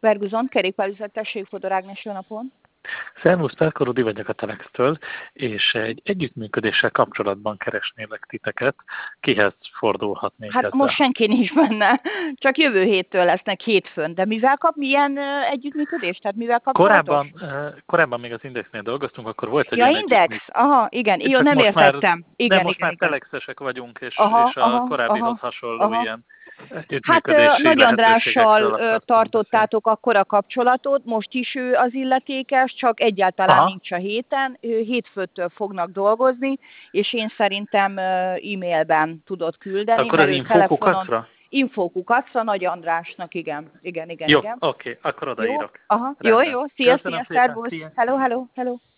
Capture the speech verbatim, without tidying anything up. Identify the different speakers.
Speaker 1: Verguzon, kerékpárüzlet, tessék, Fodor Ágnes, jó napon!
Speaker 2: Szervusz, Pelko Rudi vagyok a Telex-től, és egy együttműködéssel kapcsolatban keresnélek titeket. Kihez fordulhatnék
Speaker 1: Hát
Speaker 2: ezzel?
Speaker 1: most senki nincs benne, csak jövő héttől lesznek hétfőn. De mivel kap, milyen uh, együttműködés? Tehát mivel kapcsolatos?
Speaker 2: Korábban, uh, korábban még az Indexnél dolgoztunk, akkor volt egy
Speaker 1: Ja,
Speaker 2: ilyen
Speaker 1: Index?
Speaker 2: együttműködés.
Speaker 1: Aha, igen, jó,
Speaker 2: Csak
Speaker 1: nem
Speaker 2: most már,
Speaker 1: értettem.
Speaker 2: de
Speaker 1: Igen,
Speaker 2: most
Speaker 1: igen,
Speaker 2: már
Speaker 1: igen.
Speaker 2: telexesek vagyunk, és,
Speaker 1: Aha,
Speaker 2: és a
Speaker 1: aha,
Speaker 2: korábbihoz
Speaker 1: aha,
Speaker 2: hasonló
Speaker 1: aha.
Speaker 2: ilyen
Speaker 1: Hát ö,
Speaker 2: együttműködési
Speaker 1: Nagy
Speaker 2: lehetőségekről
Speaker 1: Andrással ö,
Speaker 2: akartunk beszélni.
Speaker 1: tartottátok akkor a kapcsolatot, most is ő az illetékes, csak egyáltalán
Speaker 2: Aha,
Speaker 1: nincs a héten. Ő hétfőtől fognak dolgozni, és én szerintem ö, e-mailben tudod küldeni,
Speaker 2: akkor az
Speaker 1: mert ő telefonon
Speaker 2: infókukacra?
Speaker 1: infókukacra Nagy Andrásnak, igen, igen, igen,
Speaker 2: Jó,
Speaker 1: igen.
Speaker 2: oké, akkor
Speaker 1: Jó?
Speaker 2: odaírok.
Speaker 1: Aha, jó,
Speaker 2: Rendben.
Speaker 1: jó, szia,
Speaker 2: Köszönöm
Speaker 1: szia,
Speaker 2: szépen,
Speaker 1: szervusz,
Speaker 2: szia!
Speaker 1: hello, hello, hello.